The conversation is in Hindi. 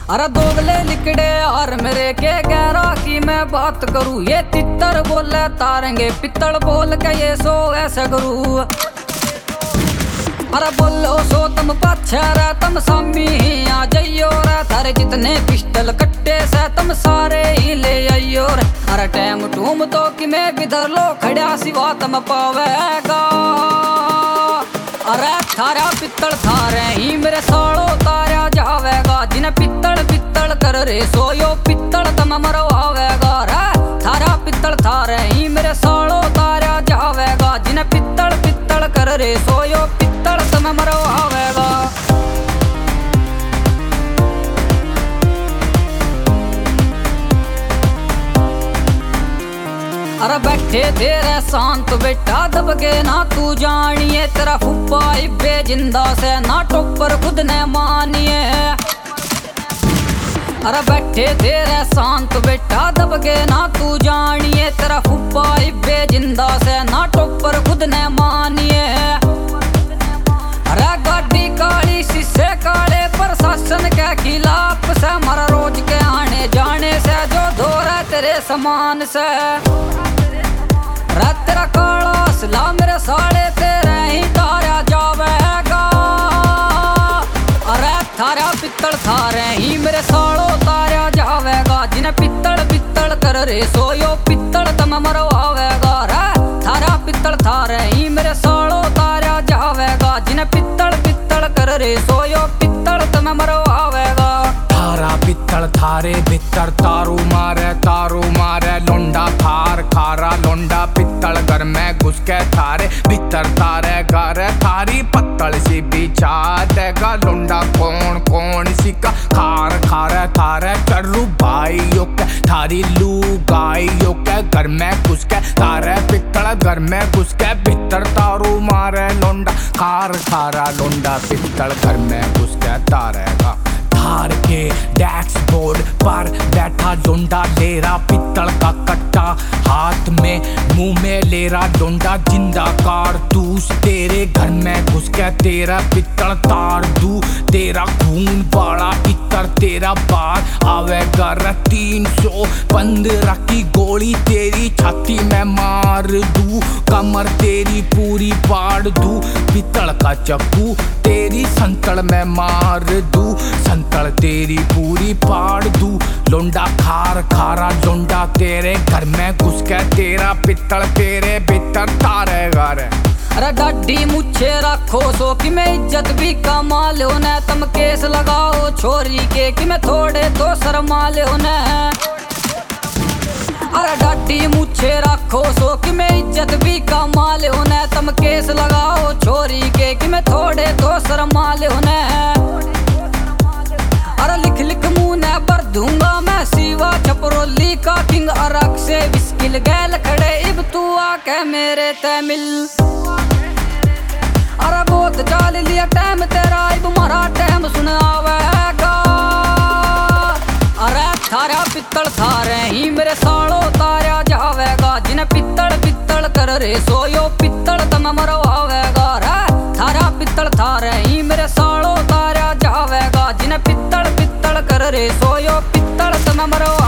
अरे दोगले लिकड़े और मेरे के गहरा की मैं बात करूँ। ये तितर बोले तारेंगे पित्तल बोल के ये सो ऐसा करूँ। अरे बोलो सो तुम पाछे रे तुम सामी आ जाइयो रे। थारे जितने पिस्टल कट्टे से तुम सारे ही ले आइयो रे। अरे टैम टूम तो कि मैं बिधर लो खड़ा सिवा तुम पावेगा। अरे थारा पित्तल थारे ही मेरे साड़ो तारा जावेगा। जिन्हें पित्तल पित्तल कर रे सोयो पित्तल तुम मरवावेगा रे। थारा पित्तल थारे ही मेरे साड़ो तारा जावेगा। जिन्हें पित्तल पित्तल कर रे सोयो पित्तल तुम मरवावेगा। अरे बैठे तेरे शांत बेटा दबके ना तू जानिए। तेरा फुप्पा इब्बे जिंदा से ना टोपर खुद ने मानिए। अरे बैठे तेरे शांत बेटा दबके ना तू जानिए। तेरा फुप्पा इब्बे जिंदा से ना टोपर खुद ने मानिए। अरे गाड़ी काली शीशे काले प्रशासन के खिलाफ से मरा रोज के आने जाने से जो धोरा तेरे समान से। तेरा काला असला मेरे साड़े तेरे ही तारा जावेगा। अरे थारा पित्तल थारे ही मेरे साड़ो तारा जावेगा। जिन्हें पित्तल पित्तल कर रे सोयो पित्तल तुम मरवावेगा रे। थारा पित्तल थारे ही मेरे साड़ो तारा जावेगा। जिन्हें पित्तल पित्तल कर रे सोयो पित्तल तुम मरवावेगा। थारा पित्तल थारे भीतर तारू मारे लोंडा थार खारा लोंडा पित्तल घर में घुस के थारे भीतर तारे घर थारी पत्तल सी बिछा देगा। लोंडा कौन कौन सी का खार खारे थारे चर्रू भाइयों के थारी लू गाइयों के घर में घुस के तारे पित्तल घर में घुस के भीतर तारू मारे लोंडा खार खारा लोंडा पित्तल घर में घुस के तारेगा। थार के डैशबोर्ड पर बैठा लोंडा ले रहा पित्तल का कट्टा हाथ में मुंह में ले रहा लोंडा जिंदा कारतूस। तेरे घर में घुस के तेरा पित्तल तार दूं। तेरा खून वाला इतर तेरा बार आवेगा 315 की गोली तेरी छाती में मार दूं। कमर तेरी पूरी पाड़ दूं। पित्तल का चक्कू तेरी संतल में मार दूं। संतल तेरी पूरी पाड़ दूं। लोंडा खार खारा लोंडा तेरे घर में घुस के तेरा पित्तल तेरे भीतर तारेगा रे। अरे डाडी मुझे रखो सो कि मैं इज्जत भी कमा लो न। तुम केस लगाओ छोरी के कि मैं थोड़े तो शर्मा लो न। अरे डाडी मुझे रखो सो कि मैं इज्जत भी कमा लो न। तुम केस लगाओ छोरी के कि मैं थोड़े तो शर्मा लो न। अरे लिख लिख मुंह न भर दूंगा मैं सीवा छपरोली का किंग। अरक से बिस्किल गैल खड़े इब तू आके मेरे ते मिल। अरे बहुत चाल लिया टाइम तेरा इब मारा टाइम सुन आवेगा। अरे थारा पित्तल थारे ही मेरे साड़ो तारा जावेगा। जिन्हें पित्तल पित्तल कर रे सोयो पित्तल तुम मरवावेगा रे। थारा पित्तल थारे ही मेरे साड़ो तारा जावेगा। जिन्हें पित्तल पित्तल कर रे सोयो पित्तल तुम मरवा